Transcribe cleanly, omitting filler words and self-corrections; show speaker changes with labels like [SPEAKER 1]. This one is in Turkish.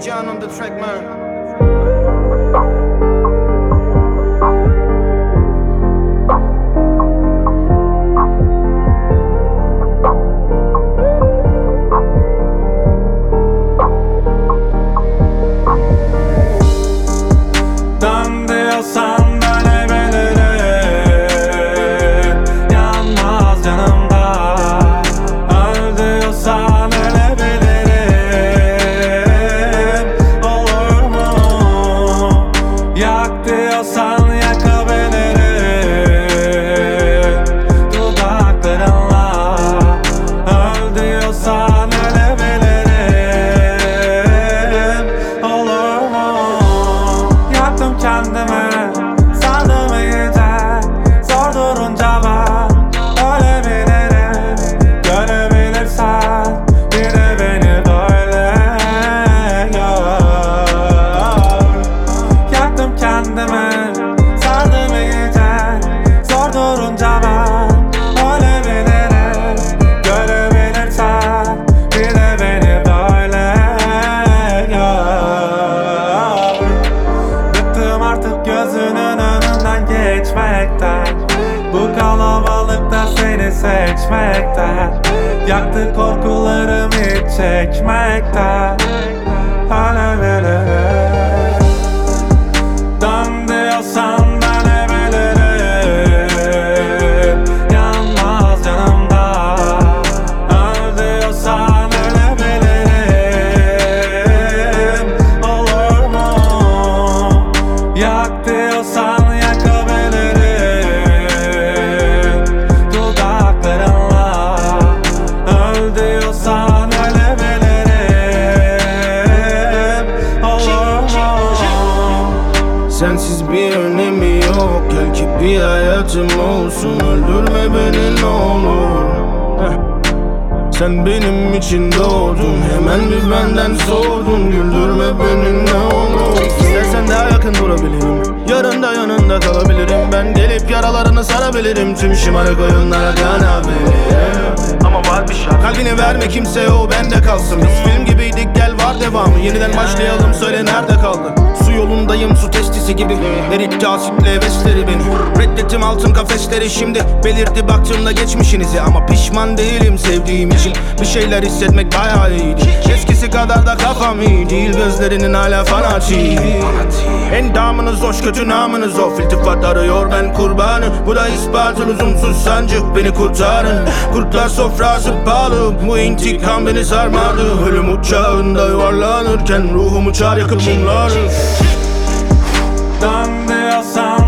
[SPEAKER 1] John on the track, man.
[SPEAKER 2] Dön diyorsan dönebilirim, yanmaz canımda. Öl diyorsan ölebilirim, olur mu? Yak diyorsan yakabilirim dudaklarınla. Öl diyorsan ölebilirim, olur mu? Yaktım kendimi, sandım iyice. Zor durunca ben ölebilirim. Görebilirsen bir de beni böyle gör. Yaktım kendimi, sandım iyice. Zor durunca ben ölebilirim. Görebilirsen bir de beni böyle gör. Bıktım artık gözünün önünden geçmekten, bu kalabalıkta seni seçmekten. Yaktı korkularım hiç çekmekten. Ölebilirim. Dön diyorsan dönebilirim, yanmaz canımda. Öl diyorsan ölebilirim, olur mu? Yak diyorsan yakabilirim dudaklarınla. Öl diyorsan ölebilirim, olur mu?
[SPEAKER 1] Sensiz bir önemi yok, gel ki bir hayatım olsun. Öldürme beni ne olur. Sen benim için doğdun, hemen bir benden sordun. Güldürme beni ne olur. İstersen daha yakın durabilirim, yarın da yanında kalabilirim. Ben gelip yaralarını sarabilirim, tüm şımarık oyunlara kanabilirim. Ama var bir şart, kalbini verme kimseye, o bende kalsın. Biz film gibiydik, gel var devamı. Yeniden başlayalım, söyle nerede kaldı? Su yolundayım, su testisi gibi. Eritti asitle hevesleri beni. Reddettim altın kafesleri şimdi. Belirdi baktığımda geçmişinizi. Ama pişman değilim sevdiğim için. Bir şeyler hissetmek bayağı iyiydi. Eskisi kadar da kafam iyi değil. Gözlerinin hala fanatik. Endamınız hoş, kötü namınız of. İltifat arıyor, ben kurbanı. Bu da ispatı, lüzumsuz sancı. Beni kurtarın, kurtlar sofrası pahalı. Bu intikam beni sarmadı. Ölüm uçağında yuvarlanırken ruhum uçar yakıp mumları.
[SPEAKER 2] Dön diyorsan